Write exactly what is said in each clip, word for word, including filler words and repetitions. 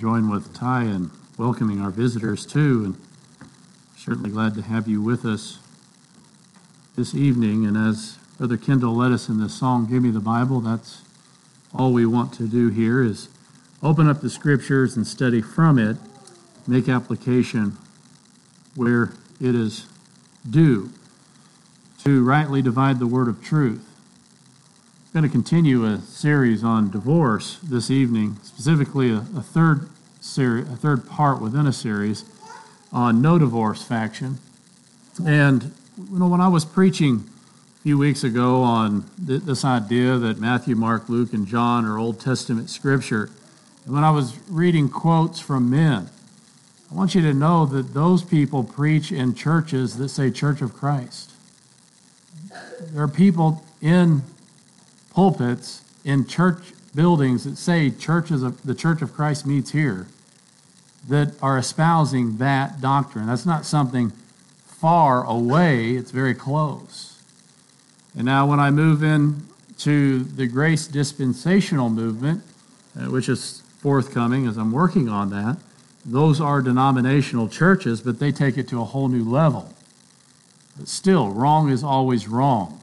join with Ty in welcoming our visitors too, and certainly glad to have you with us this evening. And as Brother Kendall led us in this song, Give Me the Bible, that's all we want to do here is open up the Scriptures and study from it, make application where it is due, to rightly divide the word of truth. I'm going to continue a series on divorce this evening, specifically a, a third series, a third part within a series on no divorce faction. And you know, when I was preaching a few weeks ago on th- this idea that Matthew, Mark, Luke, and John are Old Testament Scripture, and when I was reading quotes from men, I want you to know that those people preach in churches that say Church of Christ. There are people in pulpits in church buildings that say churches of the Church of Christ meets here that are espousing that doctrine. That's not something far away, it's very close. And now when I move in to the grace dispensational movement, uh, which is forthcoming as I'm working on that, those are denominational churches, but they take it to a whole new level. But still, wrong is always wrong.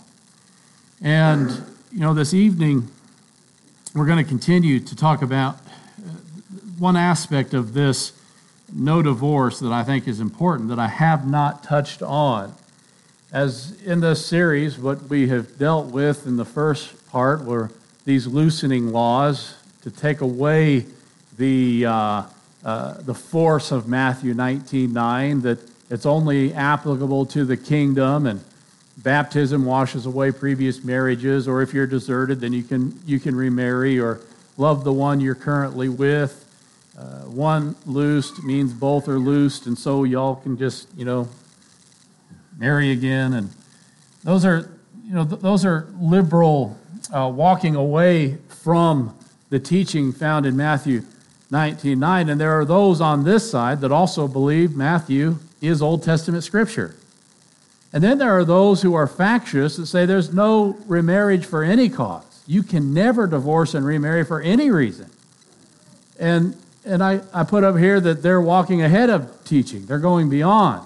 And you know, this evening, we're going to continue to talk about one aspect of this no divorce that I think is important, that I have not touched on. As in this series, what we have dealt with in the first part were these loosening laws to take away the, uh, uh, the force of Matthew nineteen nine, that it's only applicable to the kingdom, and baptism washes away previous marriages, or if you're deserted, then you can you can remarry or love the one you're currently with. Uh, one loosed means both are loosed, and so y'all can just, you know, marry again. And those are, you know, th- those are liberal uh, walking away from the teaching found in Matthew nineteen nine. And there are those on this side that also believe Matthew is Old Testament Scripture. And then there are those who are factious that say there's no remarriage for any cause. You can never divorce and remarry for any reason. And and I, I put up here that they're walking ahead of teaching. They're going beyond.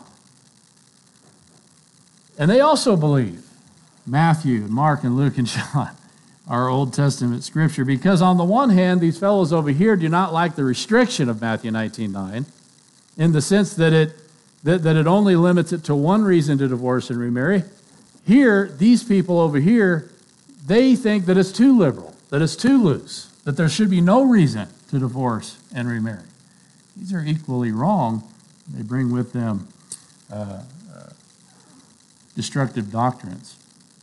And they also believe Matthew, and Mark, and Luke, and John are Old Testament Scripture, because on the one hand, these fellows over here do not like the restriction of Matthew nineteen nine in the sense that it That, that it only limits it to one reason to divorce and remarry. Here, these people over here, they think that it's too liberal, that it's too loose, that there should be no reason to divorce and remarry. These are equally wrong. They bring with them uh, uh, destructive doctrines.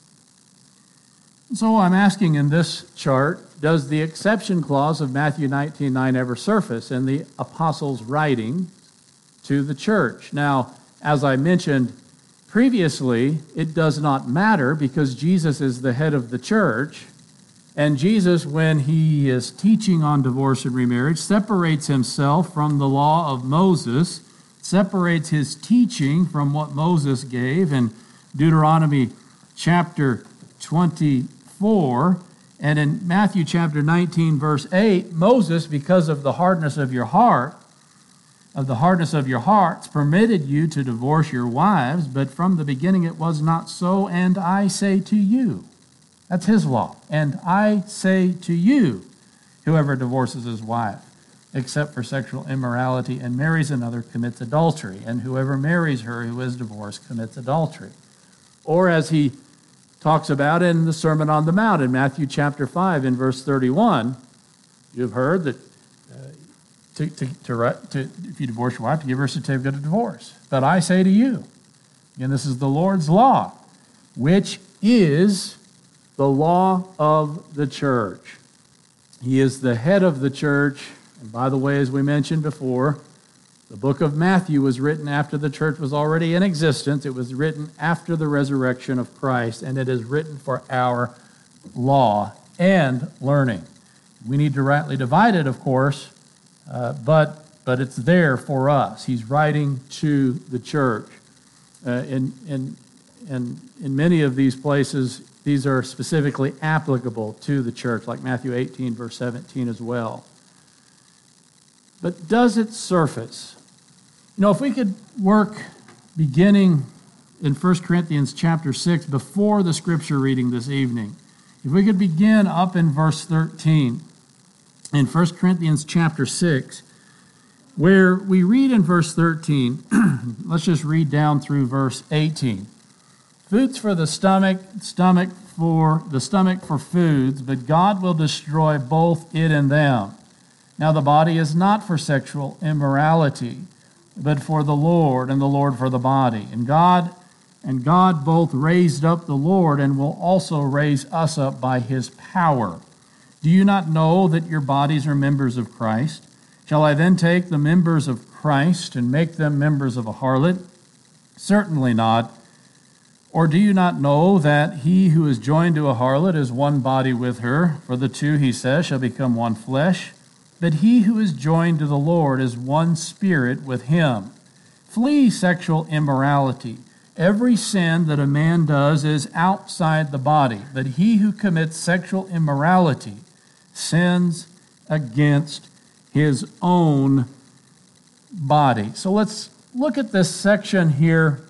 So I'm asking in this chart, does the exception clause of Matthew nineteen nine ever surface in the apostles' writing to the church? Now, as I mentioned previously, it does not matter because Jesus is the head of the church, and Jesus, when he is teaching on divorce and remarriage, separates himself from the law of Moses, separates his teaching from what Moses gave in Deuteronomy chapter twenty-four, and in Matthew chapter nineteen, verse eight, Moses, because of the hardness of your heart, of the hardness of your hearts, permitted you to divorce your wives, but from the beginning it was not so, and I say to you. That's his law. And I say to you, whoever divorces his wife, except for sexual immorality, and marries another, commits adultery, and whoever marries her who is divorced commits adultery. Or as he talks about in the Sermon on the Mount in Matthew chapter five, in verse thirty-one, you've heard that To, to, to, to, if you divorce your wife, to give her a certificate of divorce. But I say to you, and this is the Lord's law, which is the law of the church. He is the head of the church. And by the way, as we mentioned before, the book of Matthew was written after the church was already in existence. It was written after the resurrection of Christ, and it is written for our law and learning. We need to rightly divide it, of course, Uh, but but it's there for us. He's writing to the church. Uh, in, in, in, in many of these places, these are specifically applicable to the church, like Matthew eighteen, verse seventeen as well. but does it surface? You know, if we could work beginning in First Corinthians chapter six, before the scripture reading this evening, if we could begin up in verse thirteen, in First Corinthians chapter six, where we read in verse thirteen, let's just read down through verse eighteen. Foods for the stomach, stomach for the stomach for foods, but God will destroy both it and them. Now the body is not for sexual immorality, but for the Lord, and the Lord for the body. And God and God both raised up the Lord and will also raise us up by his power. Do you not know that your bodies are members of Christ? Shall I then take the members of Christ and make them members of a harlot? Certainly not. Or do you not know that he who is joined to a harlot is one body with her? For the two, he says, shall become one flesh. But he who is joined to the Lord is one spirit with him. Flee sexual immorality. Every sin that a man does is outside the body, but he who commits sexual immorality sins against his own body. So let's look at this section here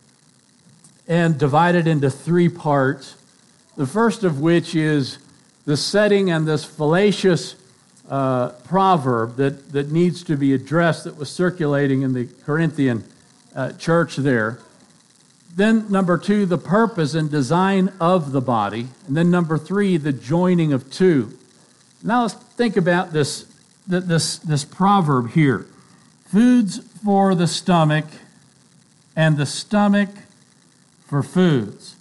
and divide it into three parts. The first of which is the setting and this fallacious uh, proverb that, that needs to be addressed that was circulating in the Corinthian uh, church there. Then number two, the purpose and design of the body. And then number three, the joining of two. Now let's think about this, this, this proverb here. Foods for the stomach and the stomach for foods.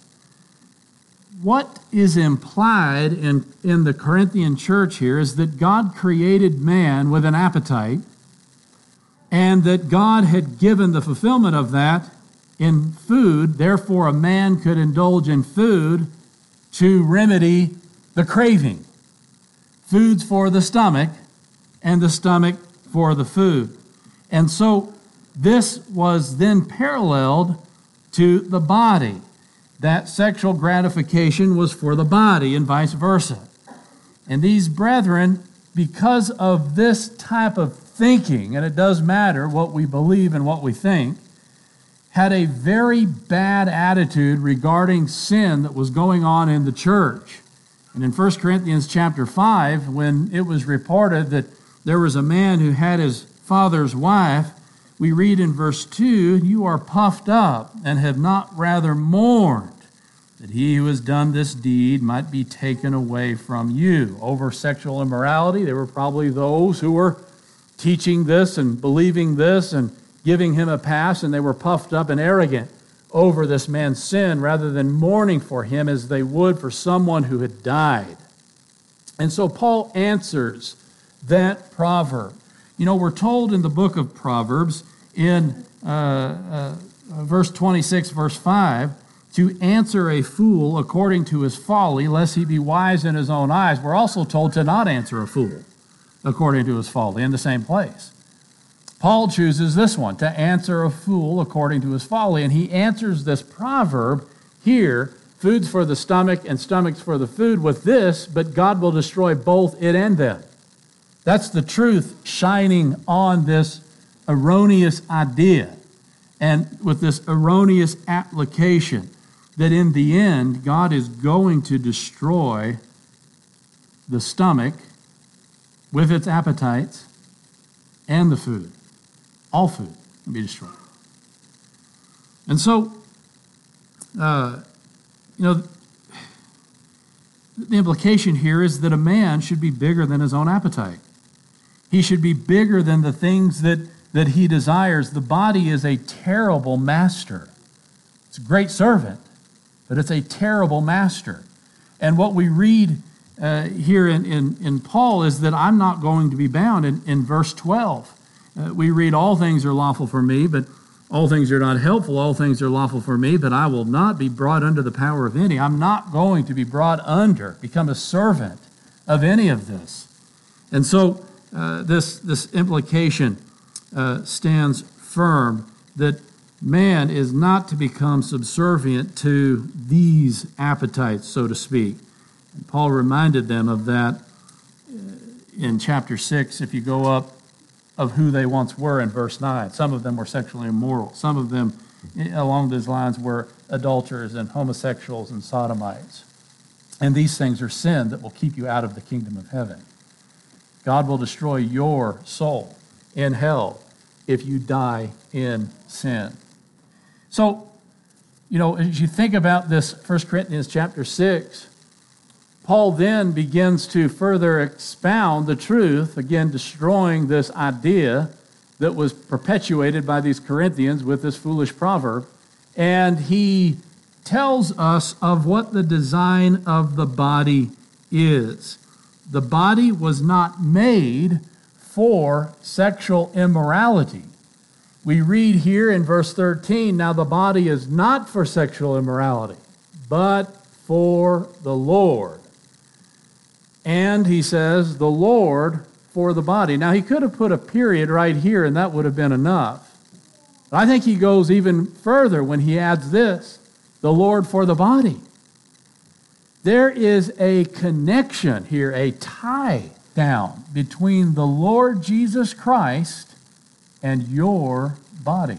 What is implied in, in the Corinthian church here is that God created man with an appetite, and that God had given the fulfillment of that in food. Therefore, a man could indulge in food to remedy the craving. Foods for the stomach and the stomach for the food. And so this was then paralleled to the body. That sexual gratification was for the body and vice versa. And these brethren, because of this type of thinking, and it does matter what we believe and what we think, had a very bad attitude regarding sin that was going on in the church. And in First Corinthians chapter five, when it was reported that there was a man who had his father's wife, we read in verse two, you are puffed up and have not rather mourned that he who has done this deed might be taken away from you. Over sexual immorality, there were probably those who were teaching this and believing this and giving him a pass, and they were puffed up and arrogant over this man's sin rather than mourning for him as they would for someone who had died. And so Paul answers that proverb. You know, we're told in the book of Proverbs in uh, uh, verse twenty-six, verse five, to answer a fool according to his folly, lest he be wise in his own eyes. We're also told to not answer a fool according to his folly in the same place. Paul chooses this one, to answer a fool according to his folly, and he answers this proverb here, foods for the stomach and stomachs for the food, with this, but God will destroy both it and them. That's the truth shining on this erroneous idea and with this erroneous application that in the end, God is going to destroy the stomach with its appetites and the food. All food will be destroyed. And so, uh, you know, the implication here is that a man should be bigger than his own appetite. He should be bigger than the things that, that he desires. The body is a terrible master. It's a great servant, but it's a terrible master. And what we read uh, here in, in, in Paul is that I'm not going to be bound. In, in verse twelve, uh, we read, all things are lawful for me, but all things are not helpful. All things are lawful for me, but I will not be brought under the power of any. I'm not going to be brought under, become a servant of any of this. And so uh, this, this implication uh, stands firm that man is not to become subservient to these appetites, so to speak. And Paul reminded them of that in chapter six. If you go up of who they once were in verse nine. Some of them were sexually immoral. Some of them, along those lines, were adulterers and homosexuals and sodomites. And these things are sin that will keep you out of the kingdom of heaven. God will destroy your soul in hell if you die in sin. So, you know, as you think about this First Corinthians chapter six, Paul then begins to further expound the truth, again, destroying this idea that was perpetuated by these Corinthians with this foolish proverb. And he tells us of what the design of the body is. The body was not made for sexual immorality. We read here in verse thirteen, now the body is not for sexual immorality, but for the Lord. And he says, the Lord for the body. Now, he could have put a period right here, and that would have been enough. But I think he goes even further when he adds this, the Lord for the body. There is a connection here, a tie down between the Lord Jesus Christ and your body.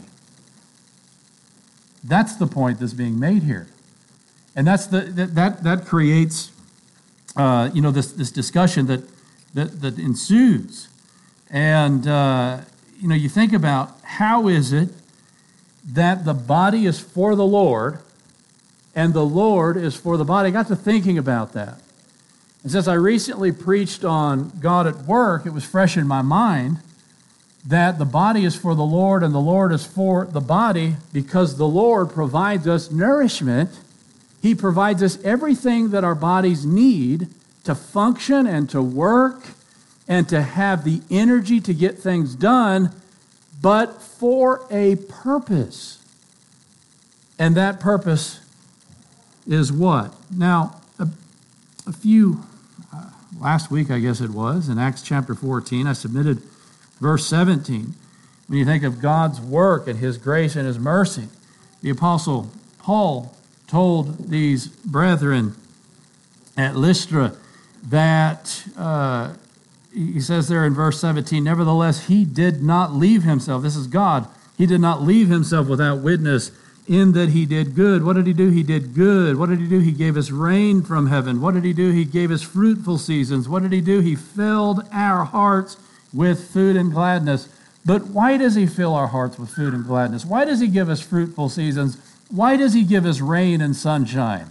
That's the point that's being made here. And that's the that that, that creates Uh, you know, this, this discussion that, that, that ensues. And, uh, you know, you think about how is it that the body is for the Lord and the Lord is for the body? I got to thinking about that. And since I recently preached on God at work, it was fresh in my mind that the body is for the Lord and the Lord is for the body because the Lord provides us nourishment. He provides us everything that our bodies need to function and to work and to have the energy to get things done, but for a purpose. And that purpose is what? Now, a, a few, uh, last week I guess it was, in Acts chapter fourteen, I submitted verse seventeen. When you think of God's work and His grace and His mercy, the Apostle Paul told these brethren at Lystra that, uh, he says there in verse seventeen, nevertheless, he did not leave himself. This is God. He did not leave himself without witness in that he did good. What did he do? He did good. What did he do? He gave us rain from heaven. What did he do? He gave us fruitful seasons. What did he do? He filled our hearts with food and gladness. But why does he fill our hearts with food and gladness? Why does he give us fruitful seasons? Why does he give us rain and sunshine?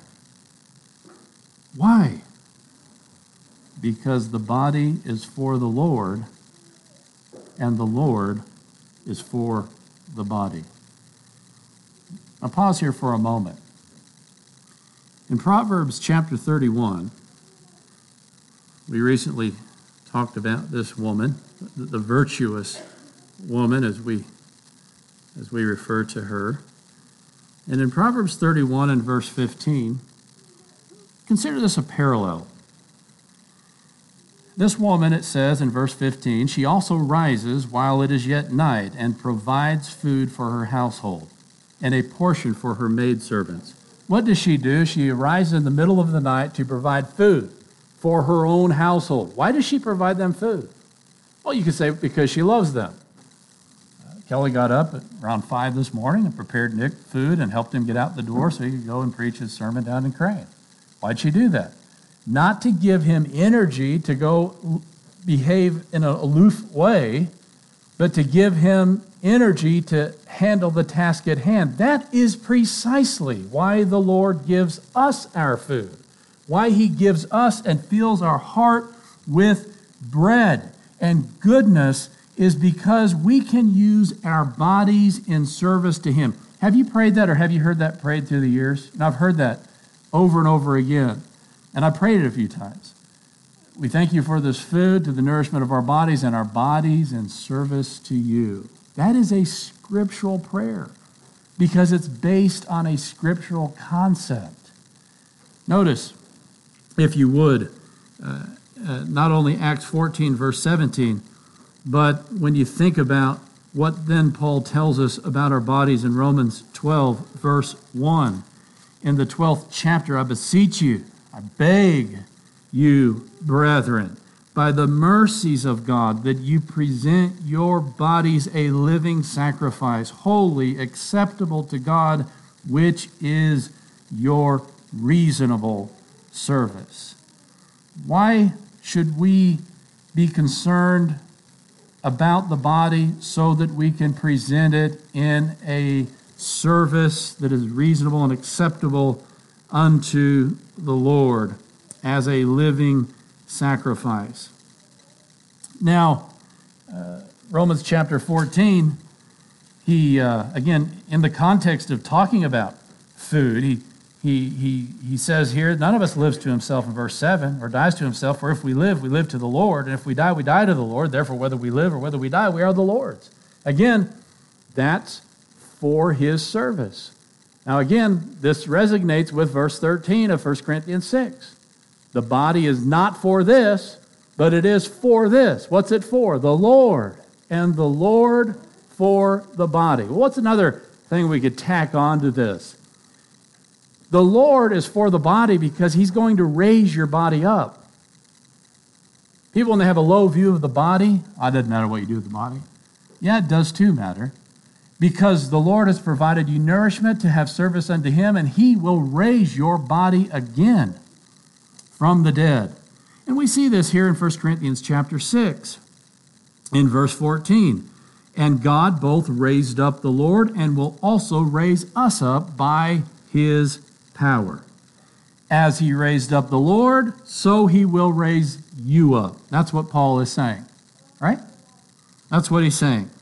Why? Because the body is for the Lord, and the Lord is for the body. I'll pause here for a moment. In Proverbs chapter thirty-one, we recently talked about this woman, the virtuous woman, as we, as we refer to her. And in Proverbs thirty-one and verse fifteen, consider this a parallel. This woman, it says in verse fifteen, she also rises while it is yet night and provides food for her household and a portion for her maidservants. What does she do? She arises in the middle of the night to provide food for her own household. Why does she provide them food? Well, you could say because she loves them. Kelly got up at around five this morning and prepared Nick food and helped him get out the door so he could go and preach his sermon down in Crane. Why'd she do that? Not to give him energy to go behave in an aloof way, but to give him energy to handle the task at hand. That is precisely why the Lord gives us our food, why he gives us and fills our heart with bread and goodness is because we can use our bodies in service to him. Have you prayed that or have you heard that prayed through the years? And I've heard that over and over again. And I prayed it a few times. We thank you for this food to the nourishment of our bodies and our bodies in service to you. That is a scriptural prayer because it's based on a scriptural concept. Notice, if you would, uh, uh, not only Acts fourteen, verse seventeen, but when you think about what then Paul tells us about our bodies in Romans twelve, verse one. In the twelfth chapter, I beseech you, I beg you, brethren, by the mercies of God, that you present your bodies a living sacrifice, holy, acceptable to God, which is your reasonable service. Why should we be concerned about the body? So that we can present it in a service that is reasonable and acceptable unto the Lord as a living sacrifice. Now, uh, Romans chapter fourteen, he, uh, again, in the context of talking about food, he, he, he, he says here, none of us lives to himself in verse seven, or dies to himself, for if we live, we live to the Lord, and if we die, we die to the Lord. Therefore, whether we live or whether we die, we are the Lord's. Again, that's for his service. Now, again, this resonates with verse thirteen of First Corinthians six. The body is not for this, but it is for this. What's it for? The Lord. And the Lord for the body. Well, what's another thing we could tack on to this? The Lord is for the body because he's going to raise your body up. People, when they have a low view of the body, oh, it doesn't matter what you do with the body. Yeah, it does too matter. Because the Lord has provided you nourishment to have service unto him, and he will raise your body again from the dead. And we see this here in First Corinthians chapter six, in verse fourteen. And God both raised up the Lord and will also raise us up by his power. As he raised up the Lord, so he will raise you up. That's what Paul is saying, right? That's what he's saying.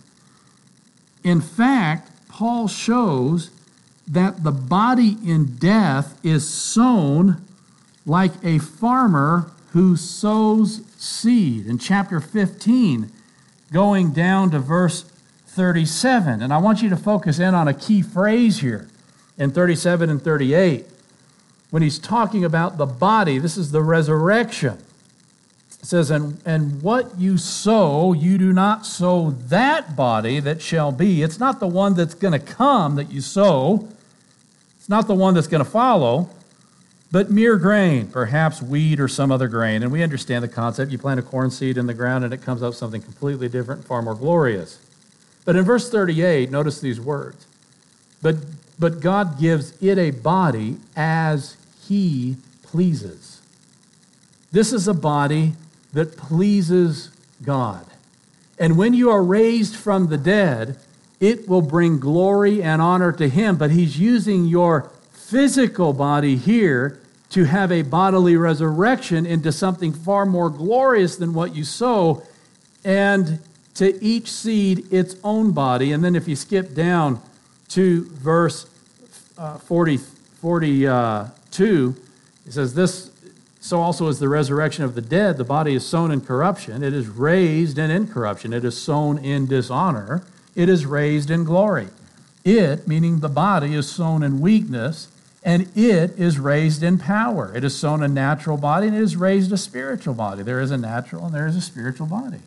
In fact, Paul shows that the body in death is sown like a farmer who sows seed. In chapter fifteen, going down to verse thirty-seven. And I want you to focus in on a key phrase here in thirty-seven and thirty-eight. When he's talking about the body, this is the resurrection. It says, and, and what you sow, you do not sow that body that shall be. It's not the one that's going to come that you sow. It's not the one that's going to follow, but mere grain, perhaps wheat or some other grain. And we understand the concept. You plant a corn seed in the ground and it comes up something completely different, far more glorious. But in verse thirty-eight, notice these words. But, but God gives it a body as he pleases. This is a body that pleases God. And when you are raised from the dead, it will bring glory and honor to him. But he's using your physical body here to have a bodily resurrection into something far more glorious than what you sow, and to each seed its own body. And then if you skip down to verse uh, forty, forty-two, it says, this so also is the resurrection of the dead. The body is sown in corruption. It is raised in incorruption. It is sown in dishonor. It is raised in glory. It, meaning the body, is sown in weakness, and it is raised in power. It is sown a natural body, and it is raised a spiritual body. There is a natural and there is a spiritual body.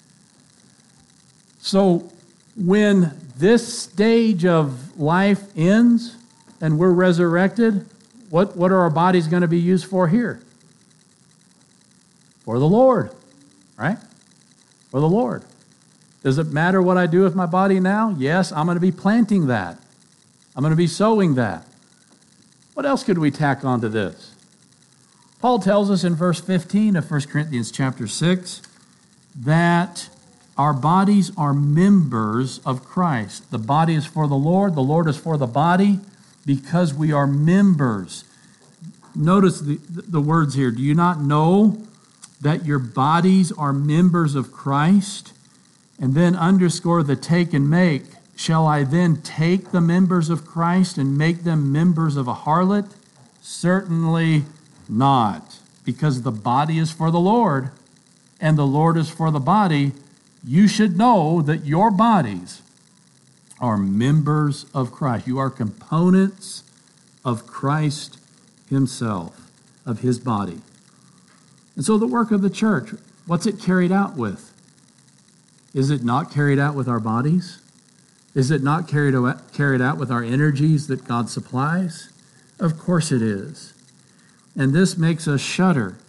So when this stage of life ends and we're resurrected, what, what are our bodies going to be used for here? For the Lord, right? For the Lord. Does it matter what I do with my body now? Yes, I'm going to be planting that. I'm going to be sowing that. What else could we tack onto this? Paul tells us in verse fifteen of First Corinthians chapter six that our bodies are members of Christ. The body is for the Lord. The Lord is for the body because we are members. Notice the, the words here. Do you not know that your bodies are members of Christ? And then underscore the take and make. Shall I then take the members of Christ and make them members of a harlot? Certainly not. Because the body is for the Lord, and the Lord is for the body. You should know that your bodies are members of Christ. You are components of Christ himself, of his body. And so the work of the church, what's it carried out with? Is it not carried out with our bodies? Is it not carried out, carried out with our energies that God supplies? Of course it is. And this makes us shudder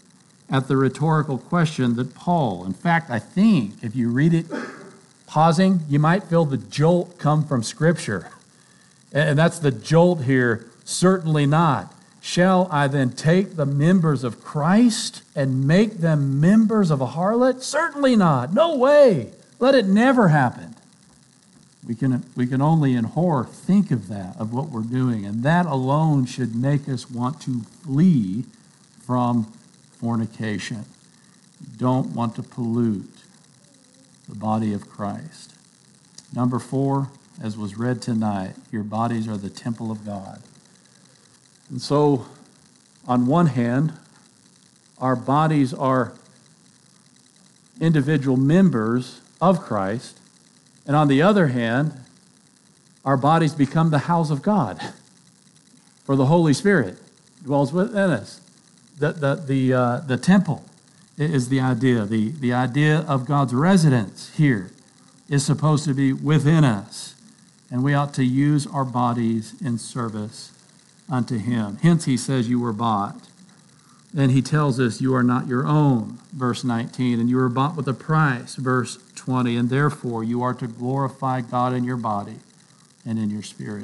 at the rhetorical question that Paul, in fact, I think if you read it pausing, you might feel the jolt come from Scripture. And that's the jolt here, certainly not. Shall I then take the members of Christ and make them members of a harlot? Certainly not. No way. Let it never happen. We can, we can only in horror think of that, of what we're doing. And that alone should make us want to flee from fornication. You don't want to pollute the body of Christ. Number four, as was read tonight, your bodies are the temple of God. And so, on one hand, our bodies are individual members of Christ, and on the other hand, our bodies become the house of God, for the Holy Spirit dwells within us. The, the, the, uh, the temple is the idea. The, the idea of God's residence here is supposed to be within us, and we ought to use our bodies in service unto Him. Hence, he says you were bought. And he tells us you are not your own, verse nineteen, and you were bought with a price, verse twenty, and therefore you are to glorify God in your body and in your spirit.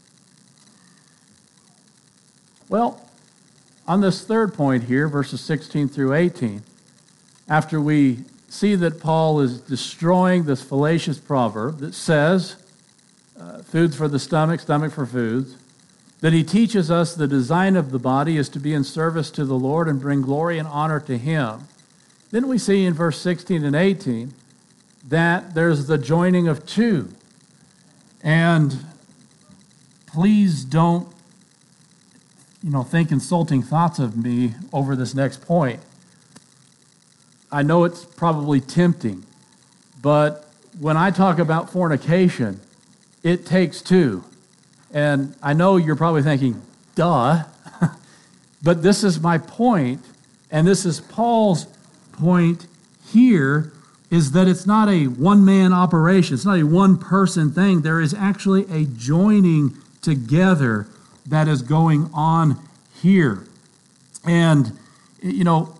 Well, on this third point here, verses sixteen through eighteen, after we see that Paul is destroying this fallacious proverb that says, uh, food's for the stomach, stomach for foods, that he teaches us the design of the body is to be in service to the Lord and bring glory and honor to Him. Then we see in verse sixteen and eighteen that there's the joining of two. And please don't, you know, think insulting thoughts of me over this next point. I know it's probably tempting, but when I talk about fornication, it takes two. And I know you're probably thinking, duh, but this is my point, and this is Paul's point here, is that it's not a one-man operation. It's not a one-person thing. There is actually a joining together that is going on here. And, you know,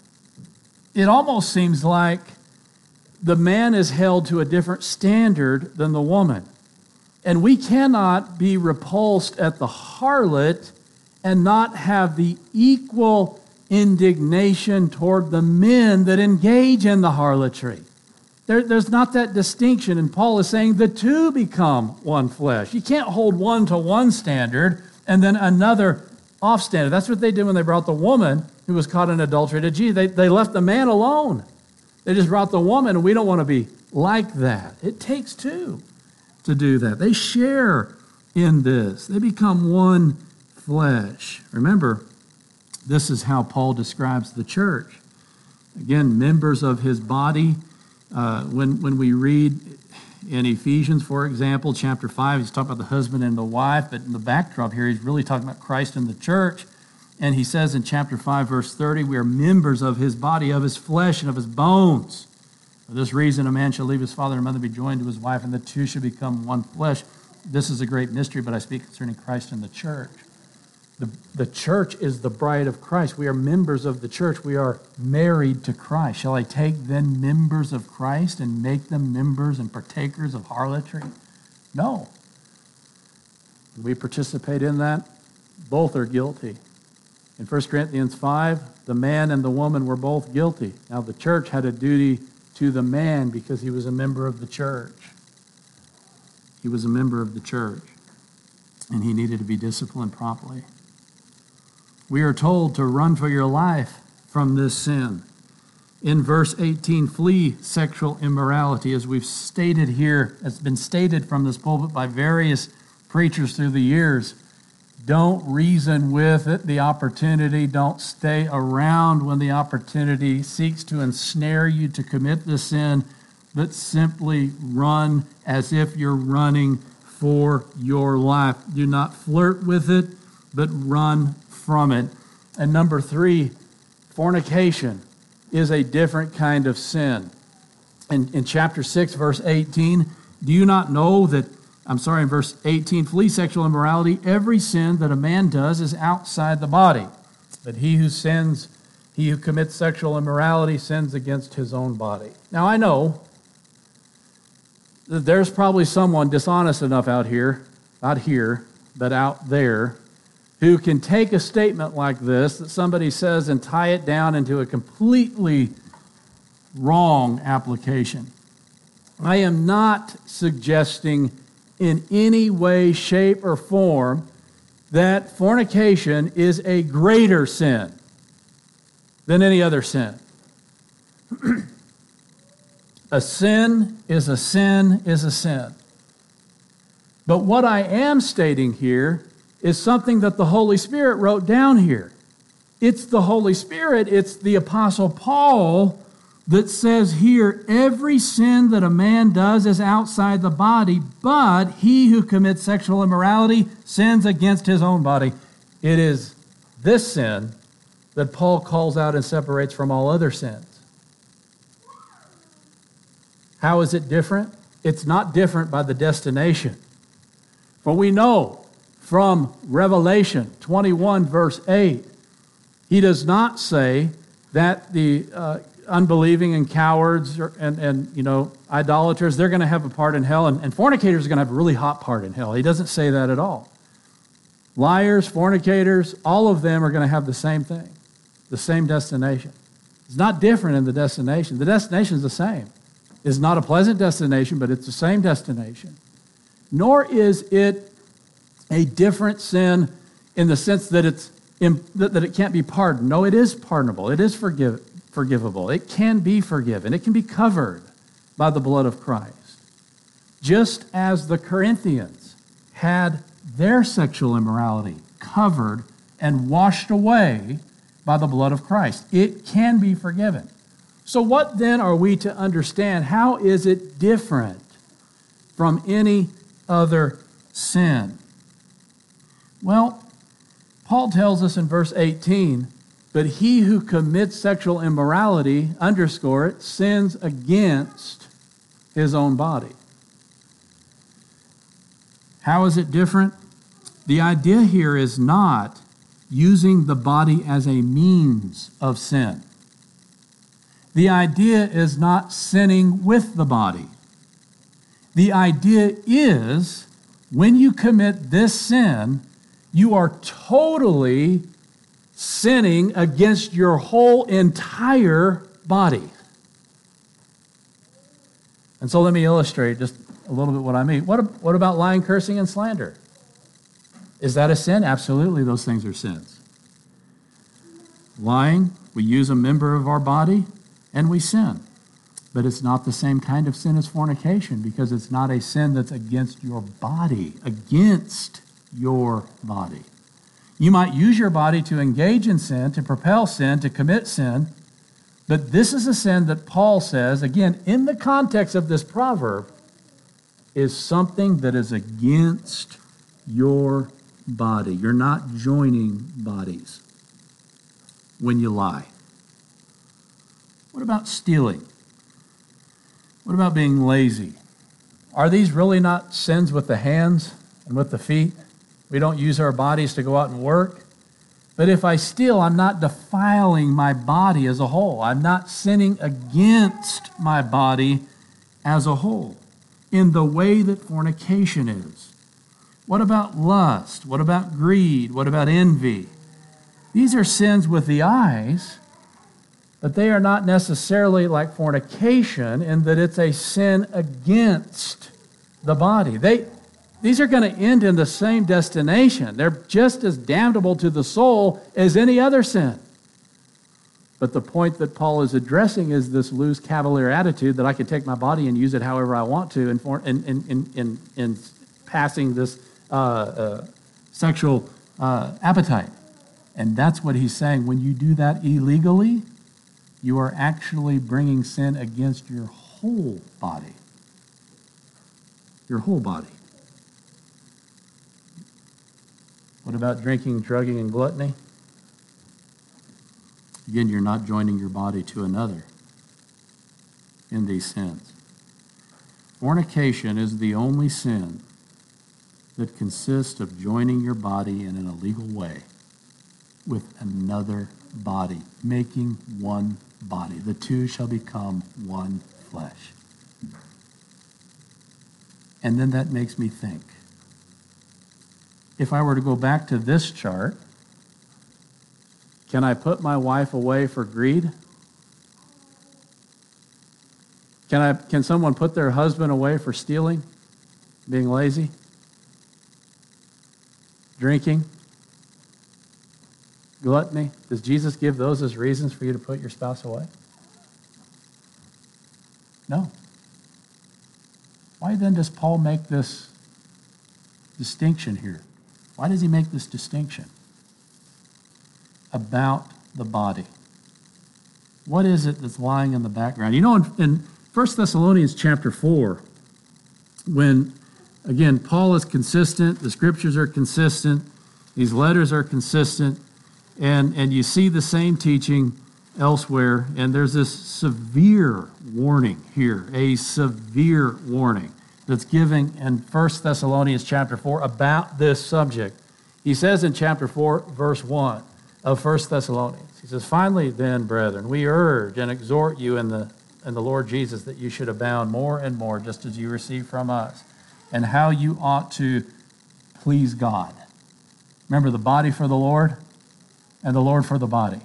it almost seems like the man is held to a different standard than the woman. And we cannot be repulsed at the harlot and not have the equal indignation toward the men that engage in the harlotry. There, there's not that distinction, and Paul is saying the two become one flesh. You can't hold one to one standard and then another off standard. That's what they did when they brought the woman who was caught in adultery to Jesus. They, they left the man alone. They just brought the woman, and we don't want to be like that. It takes two to do that. They share in this. They become one flesh. Remember, this is how Paul describes the church. Again, members of his body. Uh, when, when we read in Ephesians, for example, chapter five, he's talking about the husband and the wife, but in the backdrop here, he's really talking about Christ and the church. And he says in chapter five, verse thirty, we are members of his body, of his flesh, and of his bones. For this reason, a man shall leave his father and mother, be joined to his wife, and the two shall become one flesh. This is a great mystery, but I speak concerning Christ and the church. The, the church is the bride of Christ. We are members of the church. We are married to Christ. Shall I take then members of Christ and make them members and partakers of harlotry? No. We participate in that. Both are guilty. In First Corinthians five, the man and the woman were both guilty. Now the church had a duty to the man because he was a member of the church. He was a member of the church, and he needed to be disciplined properly. We are told to run for your life from this sin. In verse eighteen, flee sexual immorality, as we've stated here, it's been stated from this pulpit by various preachers through the years. Don't reason with it, the opportunity. Don't stay around when the opportunity seeks to ensnare you to commit the sin, but simply run as if you're running for your life. Do not flirt with it, but run from it. And number three, fornication is a different kind of sin. In, in chapter six, verse eighteen, do you not know that, I'm sorry, in verse eighteen, flee sexual immorality. Every sin that a man does is outside the body, but he who sins, He who commits sexual immorality sins against his own body. Now, I know that there's probably someone dishonest enough out here, not here, but out there, who can take a statement like this that somebody says and tie it down into a completely wrong application. I am not suggesting in any way, shape, or form that fornication is a greater sin than any other sin. A sin is a sin is a sin. But what I am stating here is something that the Holy Spirit wrote down here. It's the Holy Spirit, it's the Apostle Paul that says here, every sin that a man does is outside the body, but he who commits sexual immorality sins against his own body. It is this sin that Paul calls out and separates from all other sins. How is it different? It's not different by the destination. For we know from Revelation twenty-one, verse eight, he does not say that the uh, unbelieving and cowards or, and, and, you know, idolaters, they're going to have a part in hell, and, and fornicators are going to have a really hot part in hell. He doesn't say that at all. Liars, fornicators, all of them are going to have the same thing, the same destination. It's not different in the destination. The destination is the same. It's not a pleasant destination, but it's the same destination. Nor is it a different sin in the sense that it's that it can't be pardoned. No, it is pardonable. It is forgive, forgivable. It can be forgiven. It can be covered by the blood of Christ. Just as the Corinthians had their sexual immorality covered and washed away by the blood of Christ. It can be forgiven. So what then are we to understand? How is it different from any other sin? Well, Paul tells us in verse eighteen, but he who commits sexual immorality, underscore it, sins against his own body. How is it different? The idea here is not using the body as a means of sin. The idea is not sinning with the body. The idea is when you commit this sin, you are totally sinning against your whole entire body. And so let me illustrate just a little bit what I mean. What, what about lying, cursing, and slander? Is that a sin? Absolutely, those things are sins. Lying, we use a member of our body and we sin. But it's not the same kind of sin as fornication because it's not a sin that's against your body, against your body. You might use your body to engage in sin, to propel sin, to commit sin, but this is a sin that Paul says, again, in the context of this proverb, is something that is against your body. You're not joining bodies when you lie. What about stealing? What about being lazy? Are these really not sins with the hands and with the feet? We don't use our bodies to go out and work. But if I steal, I'm not defiling my body as a whole. I'm not sinning against my body as a whole in the way that fornication is. What about lust? What about greed? What about envy? These are sins with the eyes, but they are not necessarily like fornication in that it's a sin against the body. They, these are going to end in the same destination. They're just as damnable to the soul as any other sin. But the point that Paul is addressing is this loose cavalier attitude that I can take my body and use it however I want to in, for, in, in, in, in, in passing this uh, uh, sexual uh, appetite. And that's what he's saying. When you do that illegally, you are actually bringing sin against your whole body. Your whole body. What about drinking, drugging, and gluttony? Again, you're not joining your body to another in these sins. Fornication is the only sin that consists of joining your body in an illegal way with another body, making one body. The two shall become one flesh. And then that makes me think. If I were to go back to this chart, can I put my wife away for greed? Can I? Can someone put their husband away for stealing, being lazy, drinking, gluttony? Does Jesus give those as reasons for you to put your spouse away? No. Why then does Paul make this distinction here? Why does he make this distinction about the body? What is it that's lying in the background? You know, in, in First Thessalonians chapter four, when, again, Paul is consistent, the scriptures are consistent, these letters are consistent, and, and you see the same teaching elsewhere, and there's this severe warning here, a severe warning that's given in First Thessalonians chapter four about this subject. He says in chapter four, verse one of First Thessalonians, he says, "Finally then, brethren, we urge and exhort you in the, in the Lord Jesus that you should abound more and more, just as you receive from us, and how you ought to please God." Remember, the body for the Lord and the Lord for the body.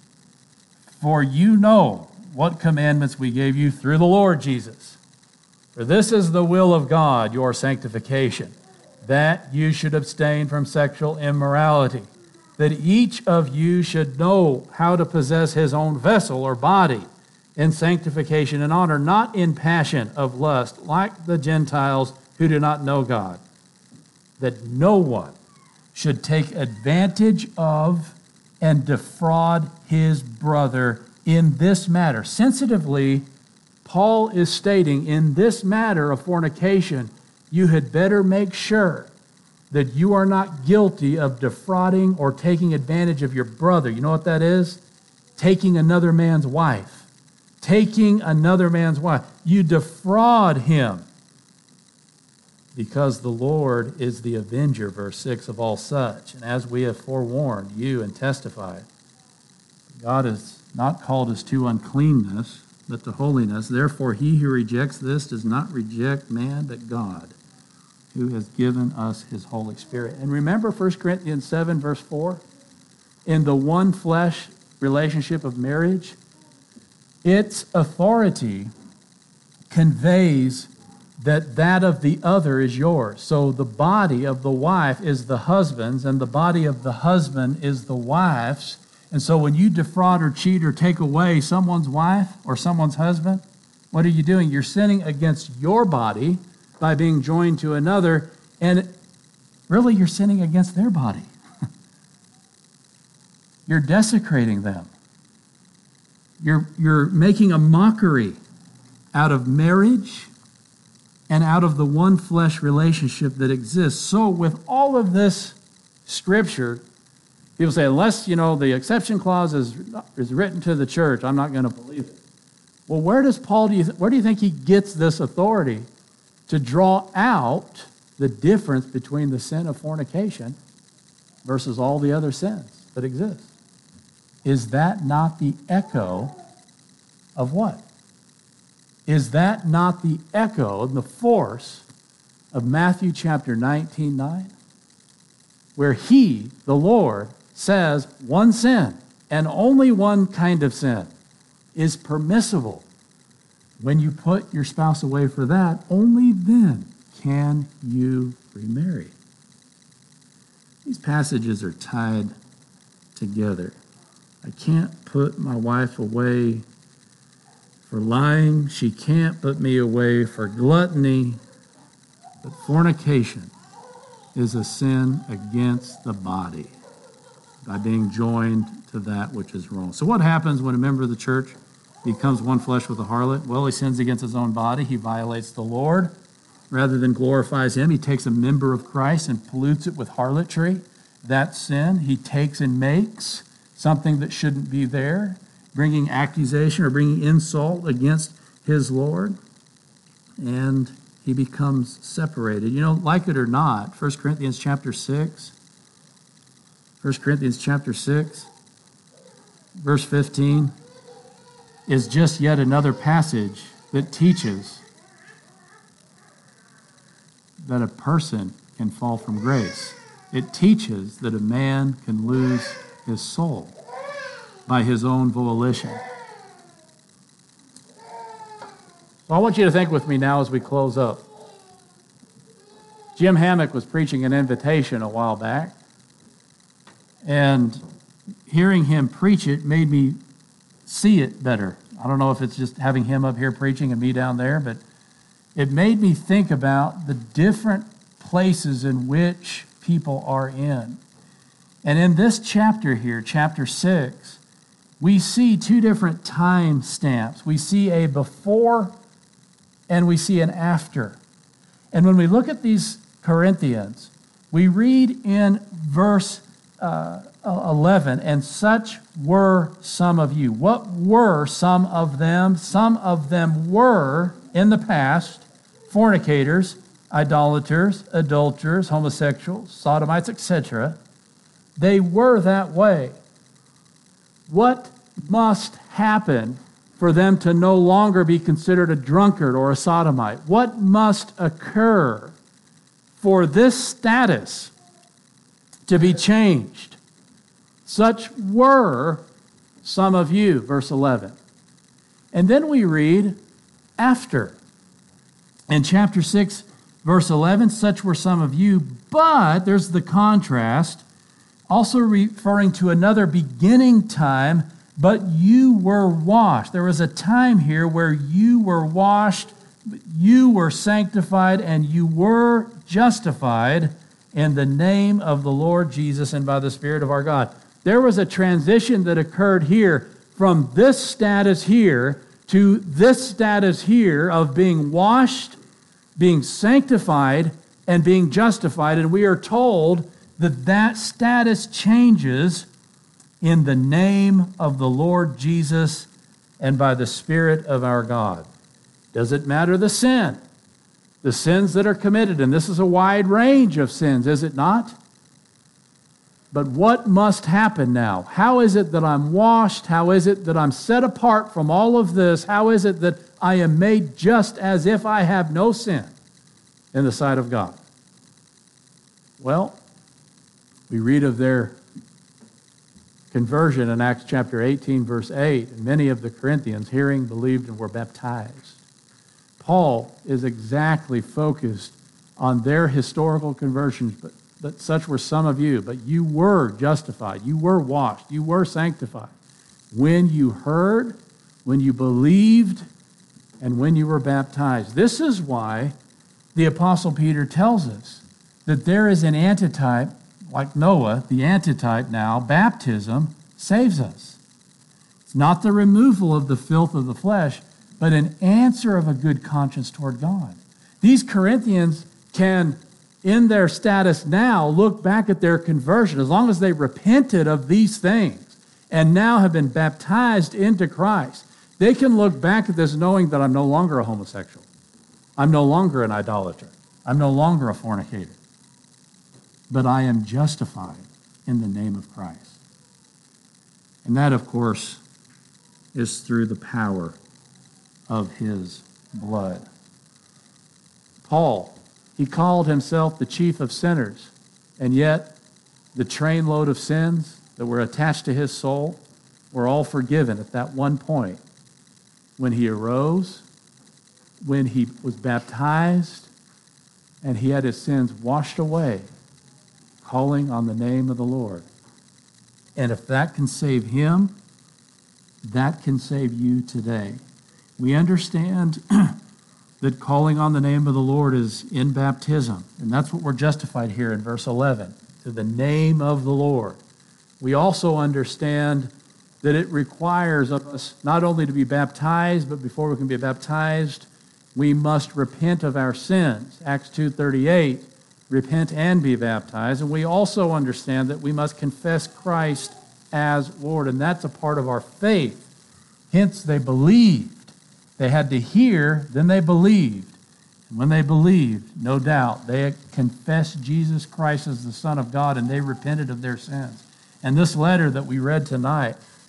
"For you know what commandments we gave you through the Lord Jesus. For this is the will of God, your sanctification, that you should abstain from sexual immorality, that each of you should know how to possess his own vessel or body in sanctification and honor, not in passion of lust, like the Gentiles who do not know God, that no one should take advantage of and defraud his brother in this matter." Sensitively, Paul is stating, in this matter of fornication, you had better make sure that you are not guilty of defrauding or taking advantage of your brother. You know what that is? Taking another man's wife. Taking another man's wife. You defraud him, because the Lord is the avenger, verse six, of all such. And as we have forewarned you and testified, God has not called us to uncleanness, but to holiness. Therefore, he who rejects this does not reject man, but God, who has given us his Holy Spirit. And remember First Corinthians seven, verse four? In the one flesh relationship of marriage, its authority conveys that that of the other is yours. So the body of the wife is the husband's, and the body of the husband is the wife's. And so when you defraud or cheat or take away someone's wife or someone's husband, what are you doing? You're sinning against your body by being joined to another, and really you're sinning against their body. You're desecrating them. You're, you're making a mockery out of marriage and out of the one flesh relationship that exists. So with all of this scripture, people say, unless, you know, the exception clause is, is written to the church, I'm not going to believe it. Well, where does Paul, do you th- where do you think he gets this authority to draw out the difference between the sin of fornication versus all the other sins that exist? Is that not the echo of what? Is that not the echo and the force of Matthew chapter nineteen, nine? Where he, the Lord, says one sin, and only one kind of sin, is permissible. When you put your spouse away for that, only then can you remarry. These passages are tied together. I can't put my wife away for lying. She can't put me away for gluttony. But fornication is a sin against the body by being joined to that which is wrong. So what happens when a member of the church becomes one flesh with a harlot? Well, he sins against his own body. He violates the Lord. Rather than glorifies him, he takes a member of Christ and pollutes it with harlotry. That sin he takes and makes something that shouldn't be there, bringing accusation or bringing insult against his Lord. And he becomes separated. You know, like it or not, First Corinthians chapter six, First Corinthians chapter six, verse fifteen, is just yet another passage that teaches that a person can fall from grace. It teaches that a man can lose his soul by his own volition. So I want you to think with me now as we close up. Jim Hammock was preaching an invitation a while back, and hearing him preach it made me see it better. I don't know if it's just having him up here preaching and me down there, but it made me think about the different places in which people are in. And in this chapter here, chapter six, we see two different time stamps. We see a before and we see an after. And when we look at these Corinthians, we read in verse uh, eleven, and such were some of you. What were some of them? Some of them were, in the past, fornicators, idolaters, adulterers, homosexuals, sodomites, et cetera. They were that way. What must happen for them to no longer be considered a drunkard or a sodomite? What must occur for this status to be changed? Such were some of you, verse eleven. And then we read after. In chapter six, verse eleven, such were some of you, but there's the contrast, also referring to another beginning time, but you were washed. There was a time here where you were washed, you were sanctified, and you were justified in the name of the Lord Jesus and by the Spirit of our God. There was a transition that occurred here from this status here to this status here of being washed, being sanctified, and being justified. And we are told that that status changes in the name of the Lord Jesus and by the Spirit of our God. Does it matter the sin? The sins that are committed, and this is a wide range of sins, is it not? But what must happen now? How is it that I'm washed? How is it that I'm set apart from all of this? How is it that I am made just as if I have no sin in the sight of God? Well, we read of their conversion in Acts chapter eighteen, verse eight. And many of the Corinthians, hearing, believed, and were baptized. Paul is exactly focused on their historical conversions, but, but such were some of you. But you were justified, you were washed, you were sanctified when you heard, when you believed, and when you were baptized. This is why the Apostle Peter tells us that there is an antitype, like Noah, the antitype now, baptism saves us. It's not the removal of the filth of the flesh, but an answer of a good conscience toward God. These Corinthians can, in their status now, look back at their conversion. As long as they repented of these things and now have been baptized into Christ, they can look back at this knowing that I'm no longer a homosexual. I'm no longer an idolater. I'm no longer a fornicator. But I am justified in the name of Christ. And that, of course, is through the power of his blood. Paul, he called himself the chief of sinners, and yet the trainload of sins that were attached to his soul were all forgiven at that one point when he arose, when he was baptized, and he had his sins washed away, calling on the name of the Lord. And if that can save him, that can save you today. We understand that calling on the name of the Lord is in baptism, and that's what we're justified here in verse eleven, to the name of the Lord. We also understand that it requires of us not only to be baptized, but before we can be baptized, we must repent of our sins. Acts two thirty-eight, repent and be baptized. And we also understand that we must confess Christ as Lord, and that's a part of our faith. Hence, they believed. They had to hear, then they believed. And when they believed, no doubt, they confessed Jesus Christ as the Son of God, and they repented of their sins. And this letter that we read tonight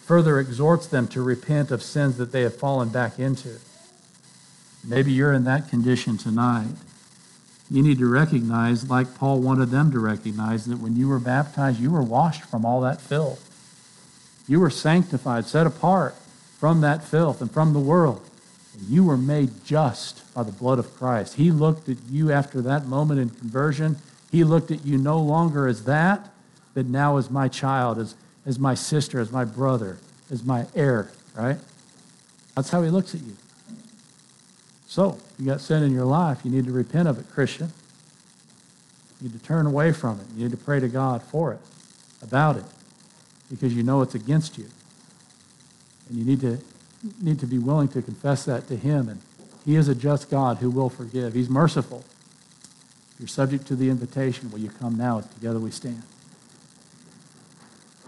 further exhorts them to repent of sins that they have fallen back into. Maybe you're in that condition tonight. You need to recognize, like Paul wanted them to recognize, that when you were baptized, you were washed from all that filth. You were sanctified, set apart from that filth and from the world. And you were made just by the blood of Christ. He looked at you after that moment in conversion. He looked at you no longer as that, but now as my child, as, as my sister, as my brother, as my heir, right? That's how he looks at you. So, you got sin in your life, you need to repent of it, Christian. You need to turn away from it. You need to pray to God for it, about it, because you know it's against you. And you need to need to be willing to confess that to him. And he is a just God who will forgive. He's merciful. You're subject to the invitation. Will you come now as together we stand?